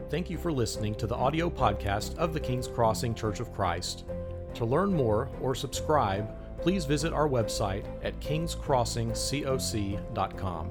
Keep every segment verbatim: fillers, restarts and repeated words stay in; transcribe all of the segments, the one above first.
Thank you for listening to the audio podcast of the King's Crossing Church of Christ. To learn more or subscribe, please visit our website at kings crossing coc dot com.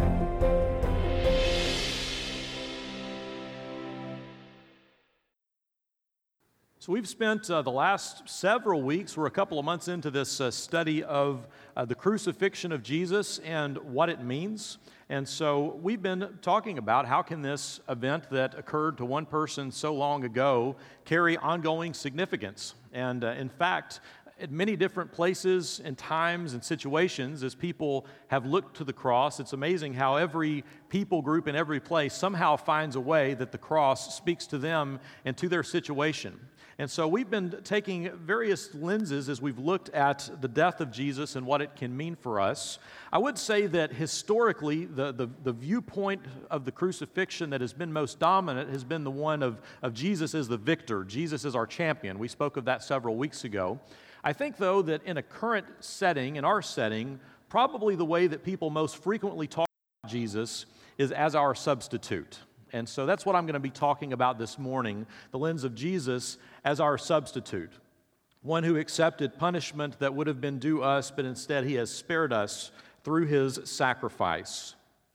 So we've spent uh, the last several weeks, we're a couple of months into this uh, study of uh, the crucifixion of Jesus and what it means. And so we've been talking about how can this event that occurred to one person so long ago carry ongoing significance. And uh, in fact, at many different places and times and situations, as people have looked to the cross, it's amazing how every people group in every place somehow finds a way that the cross speaks to them and to their situation. And so we've been taking various lenses as we've looked at the death of Jesus and what it can mean for us. I would say that historically, the, the, the viewpoint of the crucifixion that has been most dominant has been the one of, of Jesus as the victor. Jesus as our champion. We spoke of that several weeks ago. I think, though, that in a current setting, in our setting, probably the way that people most frequently talk about Jesus is as our substitute. And so that's what I'm going to be talking about this morning, the lens of Jesus as our substitute, one who accepted punishment that would have been due us, but instead he has spared us through his sacrifice.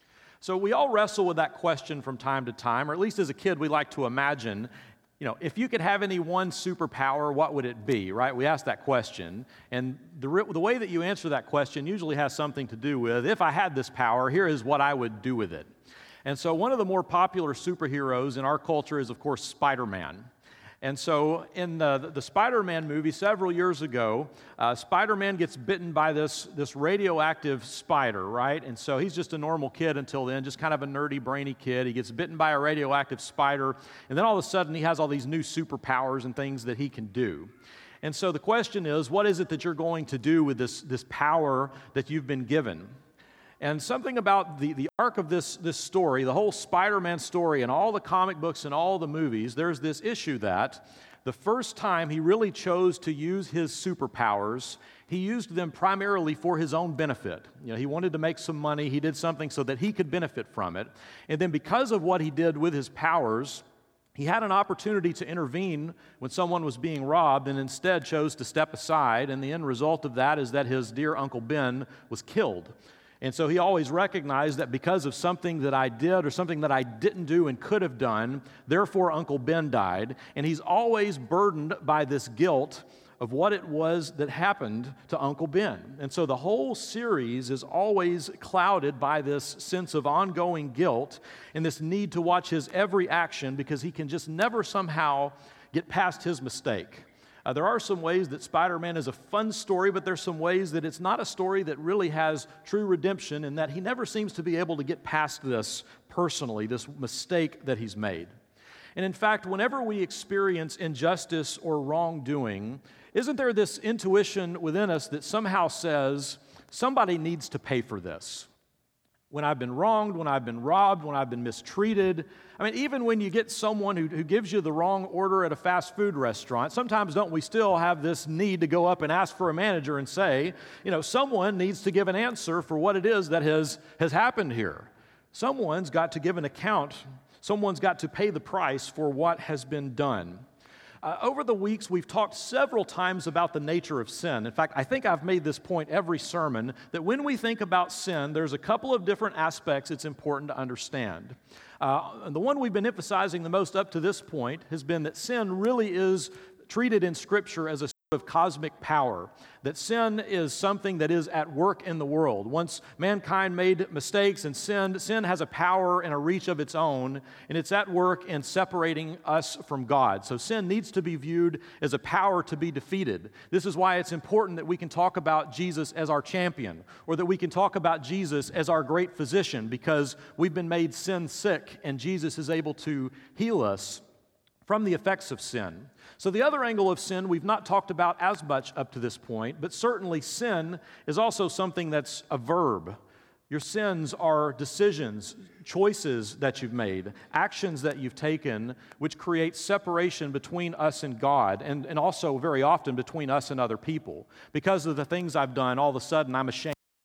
So we all wrestle with that question from time to time, or at least as a kid we like to imagine, you know, if you could have any one superpower, what would it be, right? We ask that question, and the, the way that you answer that question usually has something to do with, if I had this power, here is what I would do with it. And so one of the more popular superheroes in our culture is, of course, Spider-Man. And so in the, the Spider-Man movie several years ago, uh, Spider-Man gets bitten by this, this radioactive spider, right? And so he's just a normal kid until then, just kind of a nerdy, brainy kid. He gets bitten by a radioactive spider, and then all of a sudden he has all these new superpowers and things that he can do. And so the question is, what is it that you're going to do with this, this power that you've been given? And something about the, the arc of this, this story, the whole Spider-Man story and all the comic books and all the movies, there's this issue that the first time he really chose to use his superpowers, he used them primarily for his own benefit. You know, he wanted to make some money, he did something so that he could benefit from it. And then because of what he did with his powers, he had an opportunity to intervene when someone was being robbed and instead chose to step aside. And the end result of that is that his dear Uncle Ben was killed. And so he always recognized that because of something that I did or something that I didn't do and could have done, therefore Uncle Ben died. And he's always burdened by this guilt of what it was that happened to Uncle Ben. And so the whole series is always clouded by this sense of ongoing guilt and this need to watch his every action because he can just never somehow get past his mistake. Uh, there are some ways that Spider-Man is a fun story, but there's some ways that it's not a story that really has true redemption in that he never seems to be able to get past this personally, this mistake that he's made. And in fact, whenever we experience injustice or wrongdoing, isn't there this intuition within us that somehow says, somebody needs to pay for this? When I've been wronged, when I've been robbed, when I've been mistreated. I mean, even when you get someone who, who gives you the wrong order at a fast food restaurant, sometimes don't we still have this need to go up and ask for a manager and say, you know, someone needs to give an answer for what it is that has, has happened here. Someone's got to give an account. Someone's got to pay the price for what has been done. Uh, over the weeks, we've talked several times about the nature of sin. In fact, I think I've made this point every sermon, that when we think about sin, there's a couple of different aspects it's important to understand. Uh, the one we've been emphasizing the most up to this point has been that sin really is treated in Scripture as a of cosmic power, that sin is something that is at work in the world. Once mankind made mistakes and sinned, sin has a power and a reach of its own, and it's at work in separating us from God. So sin needs to be viewed as a power to be defeated. This is why it's important that we can talk about Jesus as our champion, or that we can talk about Jesus as our great physician, because we've been made sin sick, and Jesus is able to heal us from the effects of sin. So the other angle of sin we've not talked about as much up to this point, but certainly sin is also something that's a verb. Your sins are decisions, choices that you've made, actions that you've taken, which create separation between us and God, and, and also very often between us and other people. Because of the things I've done, all of a sudden I'm ashamed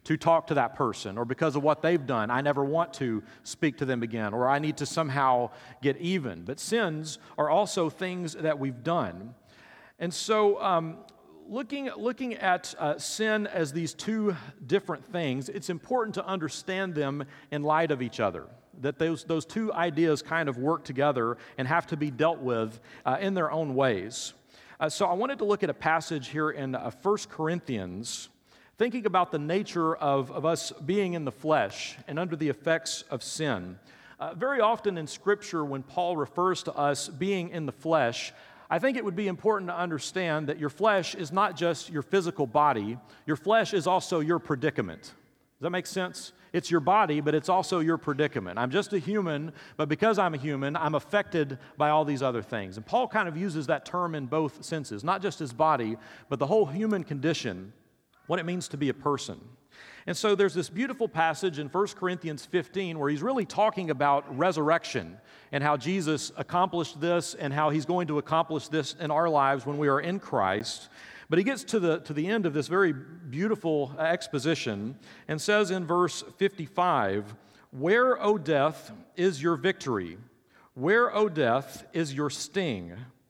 to talk to that person, or because of what they've done, I never want to speak to them again, or I need to somehow get even. But sins are also things that we've done. And so um, looking, looking at uh, sin as these two different things, it's important to understand them in light of each other, that those, those two ideas kind of work together and have to be dealt with uh, in their own ways. Uh, so I wanted to look at a passage here in uh, First Corinthians, thinking about the nature of, of us being in the flesh and under the effects of sin. Uh, very often in Scripture, when Paul refers to us being in the flesh, I think it would be important to understand that your flesh is not just your physical body. Your flesh is also your predicament. Does that make sense? It's your body, but it's also your predicament. I'm just a human, but because I'm a human, I'm affected by all these other things. And Paul kind of uses that term in both senses, not just his body, but the whole human condition, what it means to be a person. And so there's this beautiful passage in First Corinthians fifteen where he's really talking about resurrection and how Jesus accomplished this and how he's going to accomplish this in our lives when we are in Christ. But he gets to the, to the end of this very beautiful exposition and says in verse fifty-five, "Where, O death, is your victory? Where, O death, is your sting?"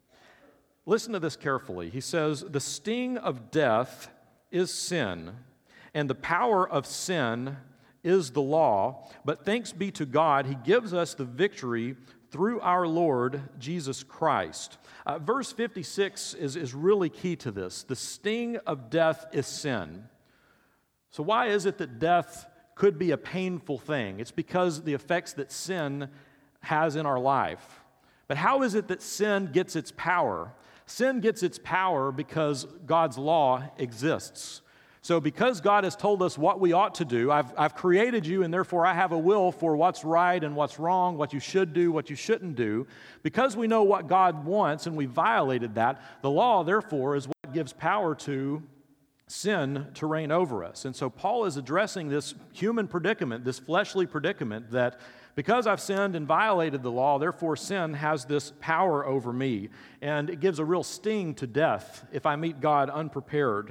Listen to this carefully. He says, "The sting of death is sin, and the power of sin is the law. But thanks be to God, he gives us the victory through our Lord Jesus Christ." Uh, verse fifty-six is, is really key to this. The sting of death is sin. So why is it that death could be a painful thing? It's because the effects that sin has in our life. But how is it that sin gets its power? Sin gets its power because God's law exists. So because God has told us what we ought to do, I've, I've created you, and therefore I have a will for what's right and what's wrong, what you should do, what you shouldn't do. Because we know what God wants and we violated that, the law, therefore, is what gives power to sin to reign over us. And so Paul is addressing this human predicament, this fleshly predicament, that because I've sinned and violated the law, therefore sin has this power over me. And it gives a real sting to death if I meet God unprepared.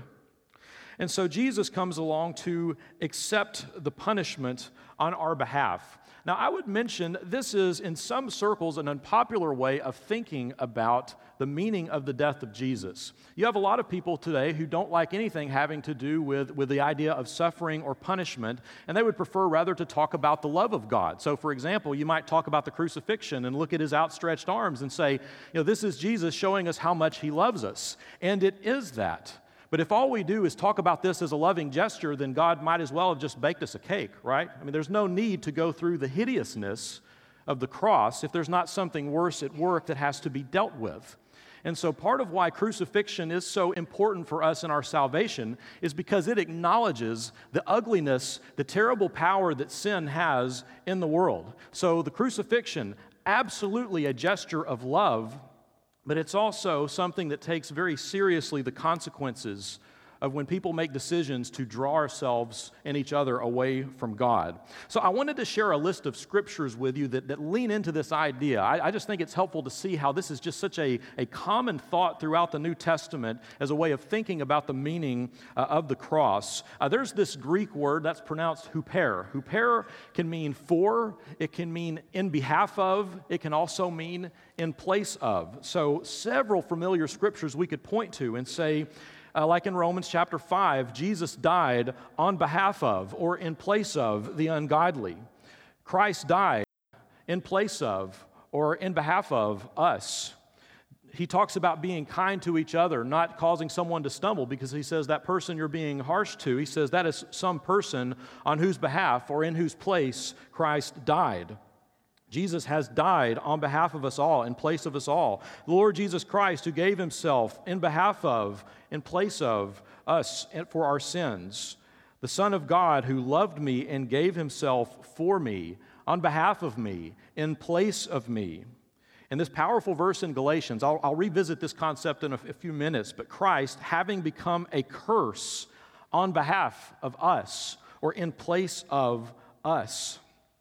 And so Jesus comes along to accept the punishment on our behalf. Now, I would mention this is, in some circles, an unpopular way of thinking about the meaning of the death of Jesus. You have a lot of people today who don't like anything having to do with, with the idea of suffering or punishment, and they would prefer rather to talk about the love of God. So, for example, you might talk about the crucifixion and look at his outstretched arms and say, you know, this is Jesus showing us how much he loves us. And it is that. But if all we do is talk about this as a loving gesture, then God might as well have just baked us a cake, right? I mean, there's no need to go through the hideousness of the cross if there's not something worse at work that has to be dealt with. And so part of why crucifixion is so important for us in our salvation is because it acknowledges the ugliness, the terrible power that sin has in the world. So the crucifixion, absolutely a gesture of love, but it's also something that takes very seriously the consequences of when people make decisions to draw ourselves and each other away from God. So I wanted to share a list of scriptures with you that, that lean into this idea. I, I just think it's helpful to see how this is just such a, a common thought throughout the New Testament as a way of thinking about the meaning uh, of the cross. Uh, there's this Greek word that's pronounced huper. Huper can mean for, it can mean in behalf of, it can also mean in place of. So several familiar scriptures we could point to and say, Uh, like in Romans chapter five, Jesus died on behalf of or in place of the ungodly. Christ died in place of or in behalf of us. He talks about being kind to each other, not causing someone to stumble, because he says that person you're being harsh to, he says that is some person on whose behalf or in whose place Christ died. Jesus has died on behalf of us all, in place of us all. The Lord Jesus Christ, who gave himself in behalf of, in place of us for our sins. The Son of God, who loved me and gave himself for me, on behalf of me, in place of me. And this powerful verse in Galatians, I'll, I'll revisit this concept in a, a few minutes, but Christ, having become a curse on behalf of us, or in place of us.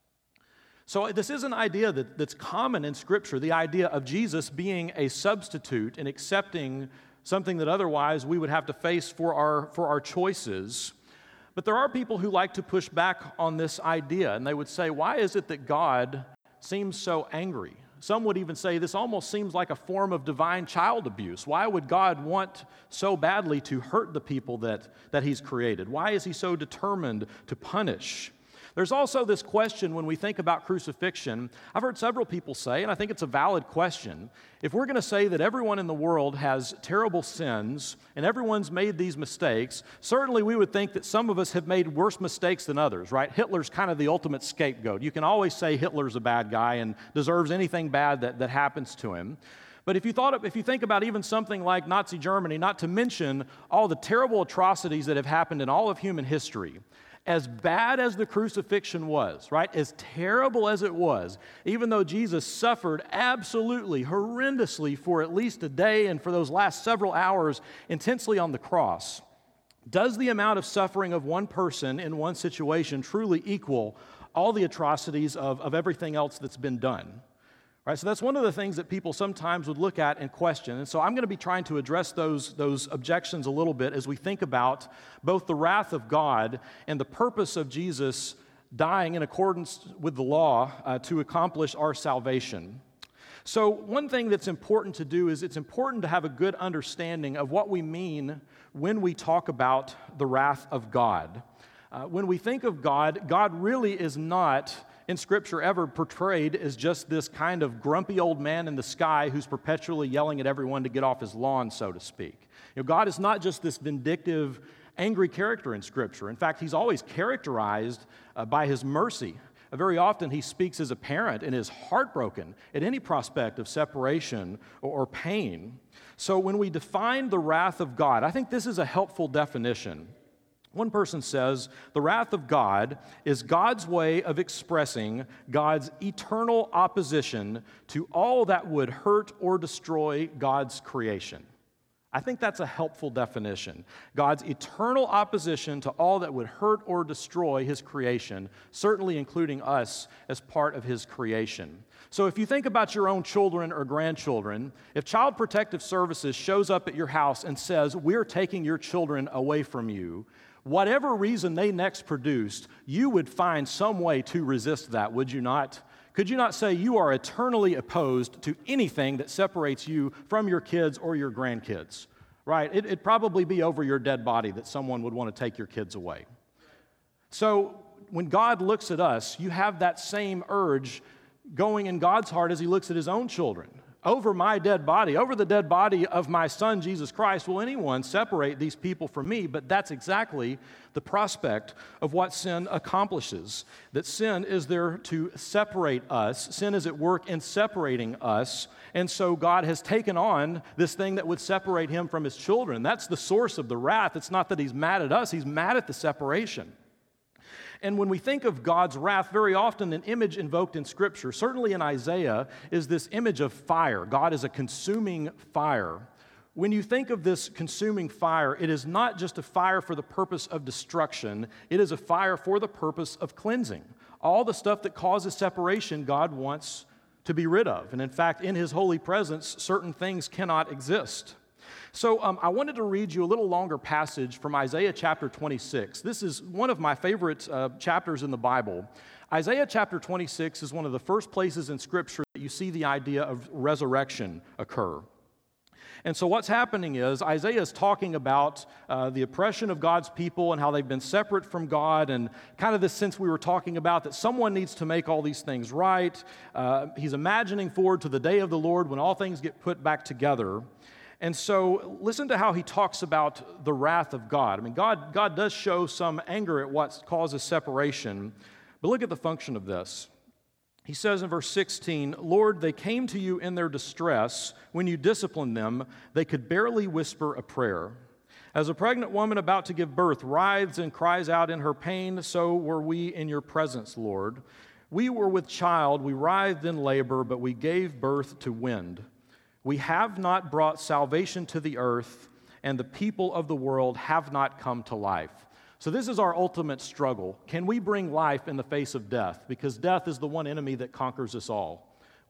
So this is an idea that, that's common in Scripture, the idea of Jesus being a substitute and accepting something that otherwise we would have to face for our, for our choices. But there are people who like to push back on this idea, and they would say, why is it that God seems so angry? Some would even say this almost seems like a form of divine child abuse. Why would God want so badly to hurt the people that, that He's created? Why is He so determined to punish? There's also this question when we think about crucifixion. I've heard several people say, and I think it's a valid question, if we're going to say that everyone in the world has terrible sins and everyone's made these mistakes, certainly we would think that some of us have made worse mistakes than others, right? Hitler's kind of the ultimate scapegoat. You can always say Hitler's a bad guy and deserves anything bad that, that happens to him. But if you thought, of, if you think about even something like Nazi Germany, not to mention all the terrible atrocities that have happened in all of human history, as bad as the crucifixion was, right, as terrible as it was, even though Jesus suffered absolutely, horrendously for at least a day and for those last several hours intensely on the cross, does the amount of suffering of one person in one situation truly equal all the atrocities of, of everything else that's been done? Right, so that's one of the things that people sometimes would look at and question. And so I'm going to be trying to address those, those objections a little bit as we think about both the wrath of God and the purpose of Jesus dying in accordance with the law uh, to accomplish our salvation. So one thing that's important to do is it's important to have a good understanding of what we mean when we talk about the wrath of God. Uh, when we think of God, God really is not in Scripture ever portrayed as just this kind of grumpy old man in the sky who's perpetually yelling at everyone to get off his lawn, so to speak. You know, God is not just this vindictive, angry character in Scripture. In fact, He's always characterized uh, by His mercy. Uh, very often He speaks as a parent and is heartbroken at any prospect of separation or, or pain. So when we define the wrath of God, I think this is a helpful definition. One person says, the wrath of God is God's way of expressing God's eternal opposition to all that would hurt or destroy God's creation. I think that's a helpful definition. God's eternal opposition to all that would hurt or destroy His creation, certainly including us as part of His creation. So if you think about your own children or grandchildren, if Child Protective Services shows up at your house and says, we're taking your children away from you, whatever reason they next produced, you would find some way to resist that, would you not? Could you not say you are eternally opposed to anything that separates you from your kids or your grandkids? Right? It, it'd probably be over your dead body that someone would want to take your kids away. So when God looks at us, you have that same urge going in God's heart as He looks at His own children. Over my dead body, over the dead body of my Son, Jesus Christ, will anyone separate these people from me? But that's exactly the prospect of what sin accomplishes. That sin is there to separate us. Sin is at work in separating us. And so God has taken on this thing that would separate Him from His children. That's the source of the wrath. It's not that He's mad at us. He's mad at the separation. And when we think of God's wrath, very often an image invoked in Scripture, certainly in Isaiah, is this image of fire. God is a consuming fire. When you think of this consuming fire, it is not just a fire for the purpose of destruction, it is a fire for the purpose of cleansing. All the stuff that causes separation, God wants to be rid of. And in fact, in His holy presence, certain things cannot exist. So um, I wanted to read you a little longer passage from Isaiah chapter twenty-six. This is one of my favorite uh, chapters in the Bible. Isaiah chapter twenty-six is one of the first places in Scripture that you see the idea of resurrection occur. And so what's happening is Isaiah is talking about uh, the oppression of God's people and how they've been separate from God, and kind of this sense we were talking about that someone needs to make all these things right. Uh, he's imagining forward to the day of the Lord when all things get put back together. And so listen to how he talks about the wrath of God. I mean, God, God does show some anger at what causes separation, but look at the function of this. He says in verse sixteen, Lord, they came to you in their distress. When you disciplined them, they could barely whisper a prayer. As a pregnant woman about to give birth writhes and cries out in her pain, so were we in your presence, Lord. We were with child, we writhed in labor, but we gave birth to wind. We have not brought salvation to the earth, and the people of the world have not come to life. So this is our ultimate struggle. Can we bring life in the face of death? Because death is the one enemy that conquers us all. We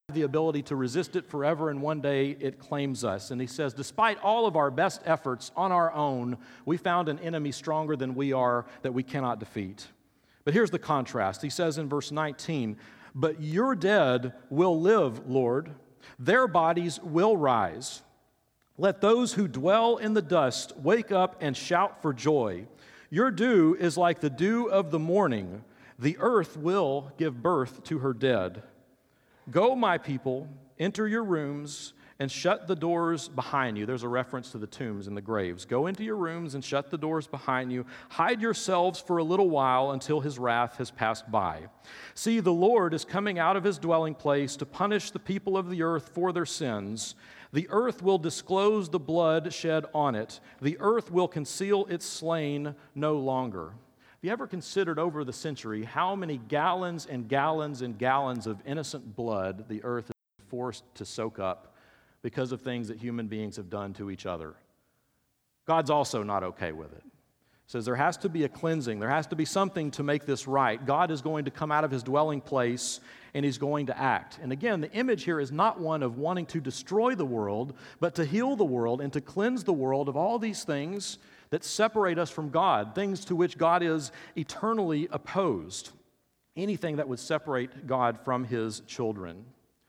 the ability to resist it forever, and one day it claims us. And he says, despite all of our best efforts on our own, we found an enemy stronger than we are that we cannot defeat. But here's the contrast. He says in verse nineteen, but your dead will live, Lord. Their bodies will rise. Let those who dwell in the dust wake up and shout for joy. Your dew is like the dew of the morning. The earth will give birth to her dead. Go, my people, enter your rooms and shut the doors behind you. There's a reference to the tombs and the graves. Go into your rooms and shut the doors behind you. Hide yourselves for a little while until his wrath has passed by. See, the Lord is coming out of his dwelling place to punish the people of the earth for their sins. The earth will disclose the blood shed on it. The earth will conceal its slain no longer. Have you ever considered over the century how many gallons and gallons and gallons of innocent blood the earth is forced to soak up because of things that human beings have done to each other? God's also not okay with it. He says there has to be a cleansing. There has to be something to make this right. God is going to come out of his dwelling place and he's going to act. And again, the image here is not one of wanting to destroy the world, but to heal the world and to cleanse the world of all these things that separate us from God, things to which God is eternally opposed, anything that would separate God from his children.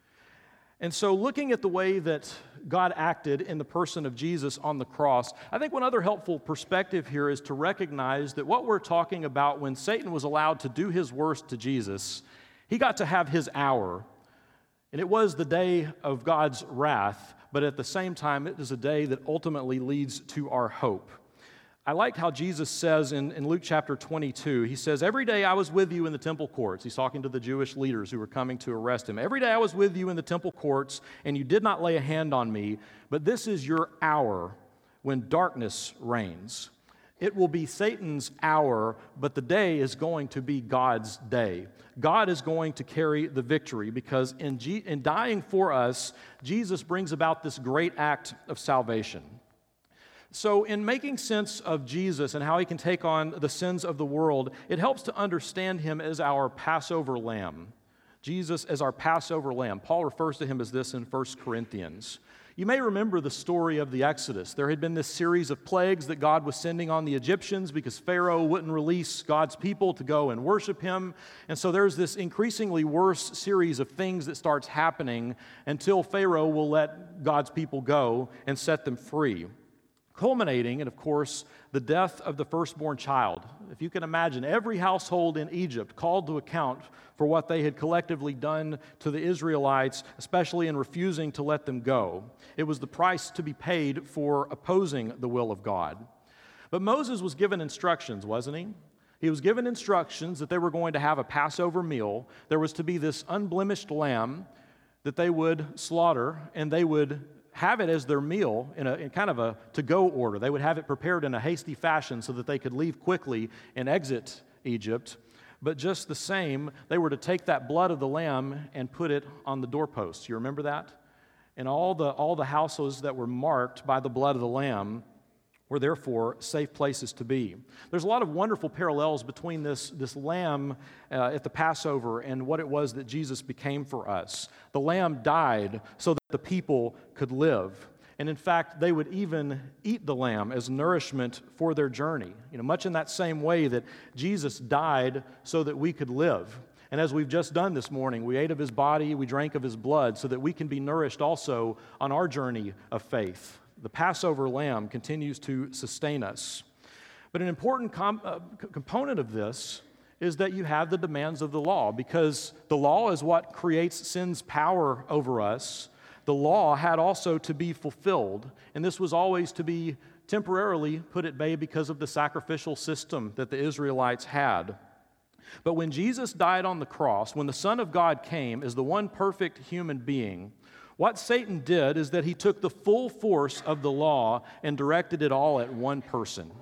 And so looking at the way that God acted in the person of Jesus on the cross, I think one other helpful perspective here is to recognize that what we're talking about when Satan was allowed to do his worst to Jesus, he got to have his hour. And it was the day of God's wrath, but at the same time, it is a day that ultimately leads to our hope. I like how Jesus says in, in Luke chapter twenty-two, he says, every day I was with you in the temple courts. He's talking to the Jewish leaders who were coming to arrest him. Every day I was with you in the temple courts, and you did not lay a hand on me, but this is your hour when darkness reigns. It will be Satan's hour, but the day is going to be God's day. God is going to carry the victory because in, G- in dying for us, Jesus brings about this great act of salvation. So in making sense of Jesus and how he can take on the sins of the world, it helps to understand him as our Passover lamb. Jesus as our Passover lamb. Paul refers to him as this in First Corinthians. You may remember the story of the Exodus. There had been this series of plagues that God was sending on the Egyptians because Pharaoh wouldn't release God's people to go and worship him. And so there's this increasingly worse series of things that starts happening until Pharaoh will let God's people go and set them free. Culminating in, of course, the death of the firstborn child. If you can imagine, every household in Egypt called to account for what they had collectively done to the Israelites, especially in refusing to let them go. It was the price to be paid for opposing the will of God. But Moses was given instructions, wasn't he? He was given instructions that they were going to have a Passover meal. There was to be this unblemished lamb that they would slaughter, and they would have it as their meal in a in kind of a to-go order. They would have it prepared in a hasty fashion so that they could leave quickly and exit Egypt. But just the same, they were to take that blood of the lamb and put it on the doorposts. You remember that? And all the all the houses that were marked by the blood of the lamb were therefore safe places to be. There's a lot of wonderful parallels between this, this lamb uh, at the Passover and what it was that Jesus became for us. The lamb died so that the people could live. And in fact, they would even eat the lamb as nourishment for their journey. You know, much in that same way that Jesus died so that we could live. And as we've just done this morning, we ate of his body, we drank of his blood so that we can be nourished also on our journey of faith. The Passover lamb continues to sustain us. But an important com- uh, component of this is that you have the demands of the law, because the law is what creates sin's power over us. The law had also to be fulfilled, and this was always to be temporarily put at bay because of the sacrificial system that the Israelites had. But when Jesus died on the cross, when the Son of God came as the one perfect human being, what Satan did is that he took the full force of the law and directed it all at one person.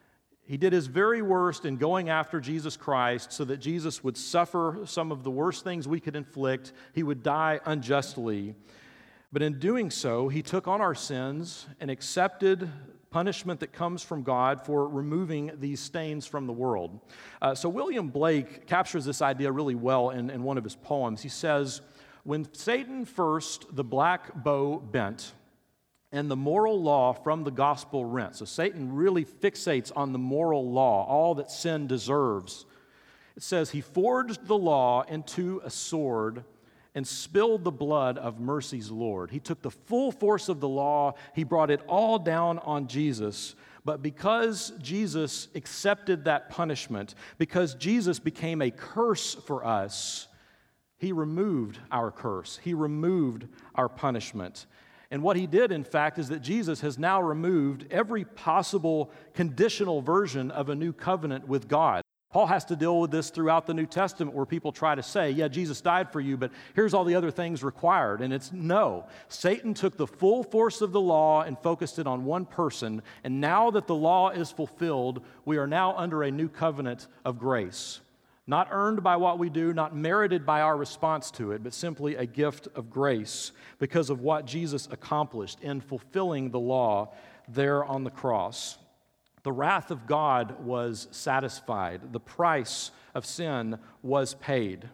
He did his very worst in going after Jesus Christ so that Jesus would suffer some of the worst things we could inflict. He would die unjustly. But in doing so, he took on our sins and accepted punishment that comes from God for removing these stains from the world. Uh, so William Blake captures this idea really well in, in one of his poems. He says, When Satan first the black bow bent, and the moral law from the gospel rent. So Satan really fixates on the moral law, all that sin deserves. It says, he forged the law into a sword and spilled the blood of mercy's Lord. He took the full force of the law, he brought it all down on Jesus. But because Jesus accepted that punishment, because Jesus became a curse for us, he removed our curse. He removed our punishment. And what he did, in fact, is that Jesus has now removed every possible conditional version of a new covenant with God. Paul has to deal with this throughout the New Testament where people try to say, yeah, Jesus died for you, but here's all the other things required. And it's no. Satan took the full force of the law and focused it on one person. And now that the law is fulfilled, we are now under a new covenant of grace. Not earned by what we do, not merited by our response to it, but simply a gift of grace because of what Jesus accomplished in fulfilling the law there on the cross. The wrath of God was satisfied. The price of sin was paid.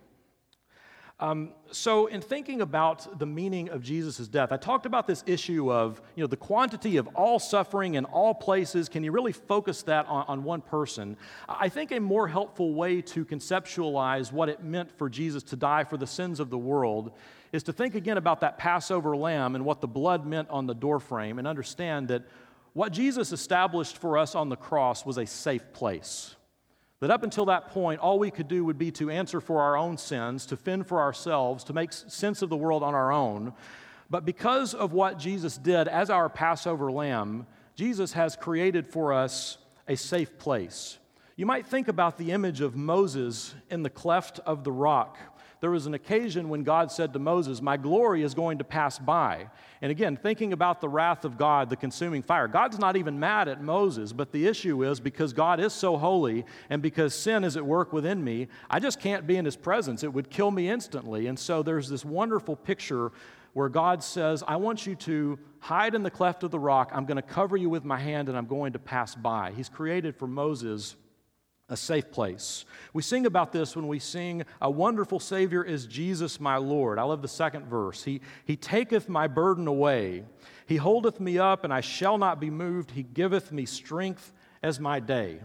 Um, so in thinking about the meaning of Jesus' death, I talked about this issue of, you know, the quantity of all suffering in all places. Can you really focus that on, on one person? I think a more helpful way to conceptualize what it meant for Jesus to die for the sins of the world is to think again about that Passover lamb and what the blood meant on the doorframe and understand that what Jesus established for us on the cross was a safe place. That up until that point, all we could do would be to answer for our own sins, to fend for ourselves, to make sense of the world on our own. But because of what Jesus did as our Passover lamb, Jesus has created for us a safe place. You might think about the image of Moses in the cleft of the rock. There was an occasion when God said to Moses, my glory is going to pass by. And again, thinking about the wrath of God, the consuming fire, God's not even mad at Moses, but the issue is because God is so holy and because sin is at work within me, I just can't be in his presence. It would kill me instantly. And so there's this wonderful picture where God says, I want you to hide in the cleft of the rock. I'm going to cover you with my hand and I'm going to pass by. He's created for Moses a safe place. We sing about this when we sing, a wonderful Savior is Jesus my Lord. I love the second verse. He, he taketh my burden away. He holdeth me up, and I shall not be moved. He giveth me strength as my day.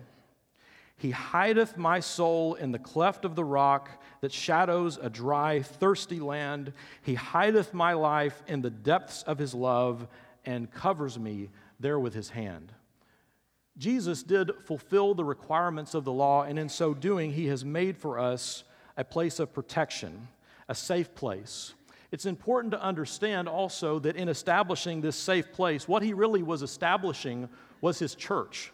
He hideth my soul in the cleft of the rock that shadows a dry, thirsty land. He hideth my life in the depths of his love and covers me there with his hand. Jesus did fulfill the requirements of the law, and in so doing, he has made for us a place of protection, a safe place. It's important to understand also that in establishing this safe place, what he really was establishing was his church.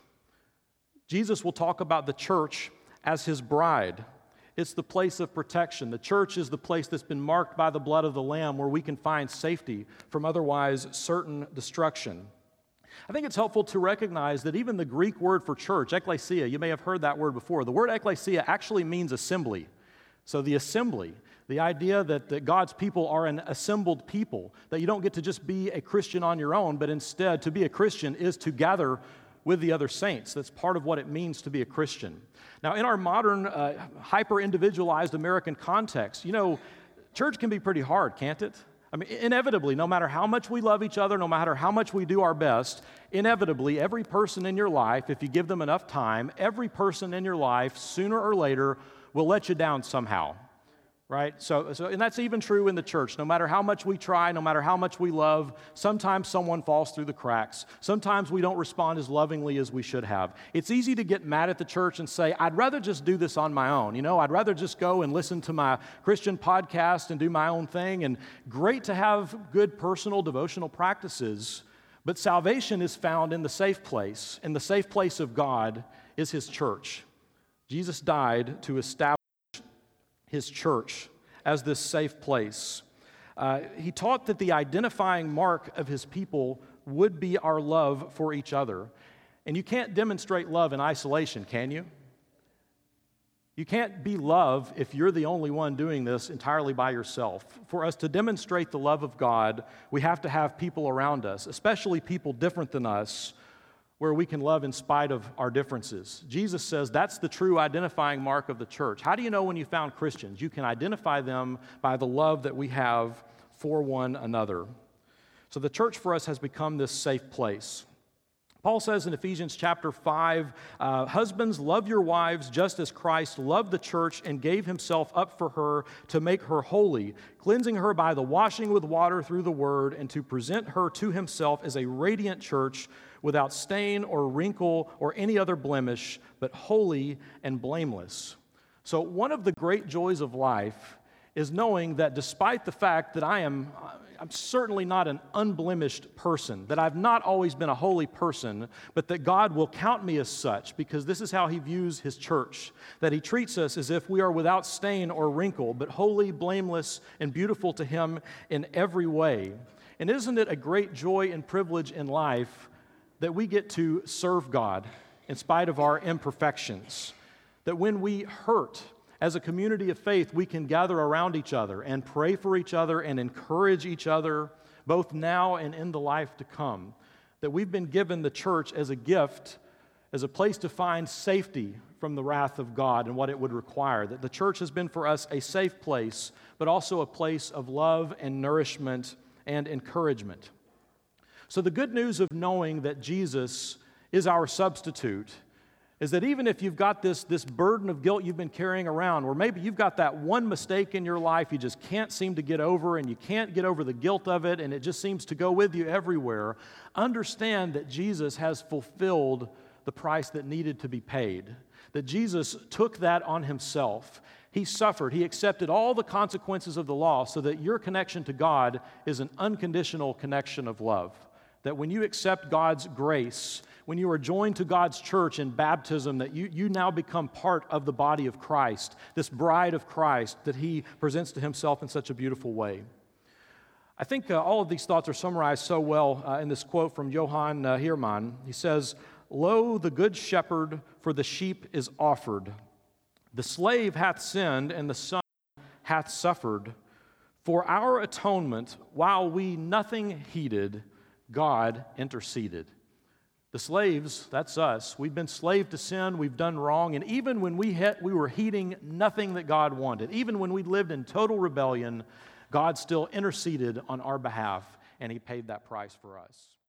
Jesus will talk about the church as his bride. It's the place of protection. The church is the place that's been marked by the blood of the Lamb where we can find safety from otherwise certain destruction. I think it's helpful to recognize that even the Greek word for church, ekklesia, you may have heard that word before. The word ekklesia actually means assembly. So the assembly, the idea that, that God's people are an assembled people, that you don't get to just be a Christian on your own, but instead to be a Christian is to gather with the other saints. That's part of what it means to be a Christian. Now, in our modern, uh, hyper-individualized American context, you know, church can be pretty hard, can't it? I mean, inevitably, no matter how much we love each other, no matter how much we do our best, inevitably, every person in your life, if you give them enough time, every person in your life, sooner or later, will let you down somehow, right? So, so, and that's even true in the church. No matter how much we try, no matter how much we love, sometimes someone falls through the cracks. Sometimes we don't respond as lovingly as we should have. It's easy to get mad at the church and say, I'd rather just do this on my own. You know, I'd rather just go and listen to my Christian podcast and do my own thing. And great to have good personal devotional practices, but salvation is found in the safe place. And the safe place of God is his church. Jesus died to establish his church as this safe place. Uh, he taught that the identifying mark of his people would be our love for each other. And you can't demonstrate love in isolation, can you? You can't be love if you're the only one doing this entirely by yourself. For us to demonstrate the love of God, we have to have people around us, especially people different than us, where we can love in spite of our differences. Jesus says that's the true identifying mark of the church. How do you know when you found Christians? You can identify them by the love that we have for one another. So the church for us has become this safe place. Paul says in Ephesians chapter five, uh, husbands, love your wives just as Christ loved the church and gave himself up for her to make her holy, cleansing her by the washing with water through the word, and to present her to himself as a radiant church without stain or wrinkle or any other blemish, but holy and blameless. So one of the great joys of life is knowing that despite the fact that I am I'm certainly not an unblemished person, that I've not always been a holy person, but that God will count me as such because this is how he views his church, that he treats us as if we are without stain or wrinkle, but holy, blameless, and beautiful to him in every way. And isn't it a great joy and privilege in life that we get to serve God in spite of our imperfections, that when we hurt, as a community of faith, we can gather around each other and pray for each other and encourage each other, both now and in the life to come. That we've been given the church as a gift, as a place to find safety from the wrath of God and what it would require. That the church has been for us a safe place, but also a place of love and nourishment and encouragement. So the good news of knowing that Jesus is our substitute is that even if you've got this, this burden of guilt you've been carrying around, or maybe you've got that one mistake in your life you just can't seem to get over, and you can't get over the guilt of it, and it just seems to go with you everywhere, understand that Jesus has fulfilled the price that needed to be paid, that Jesus took that on himself. He suffered. He accepted all the consequences of the law so that your connection to God is an unconditional connection of love, that when you accept God's grace, when you are joined to God's church in baptism, that you, you now become part of the body of Christ, this bride of Christ that he presents to himself in such a beautiful way. I think uh, all of these thoughts are summarized so well uh, in this quote from Johann uh, Heermann. He says, "Lo, the good shepherd for the sheep is offered. The slave hath sinned, and the son hath suffered. For our atonement, while we nothing heeded, God interceded." The slaves, that's us. We've been slave to sin, we've done wrong, and even when we hit, we were heeding nothing that God wanted, even when we lived in total rebellion, God still interceded on our behalf, and he paid that price for us.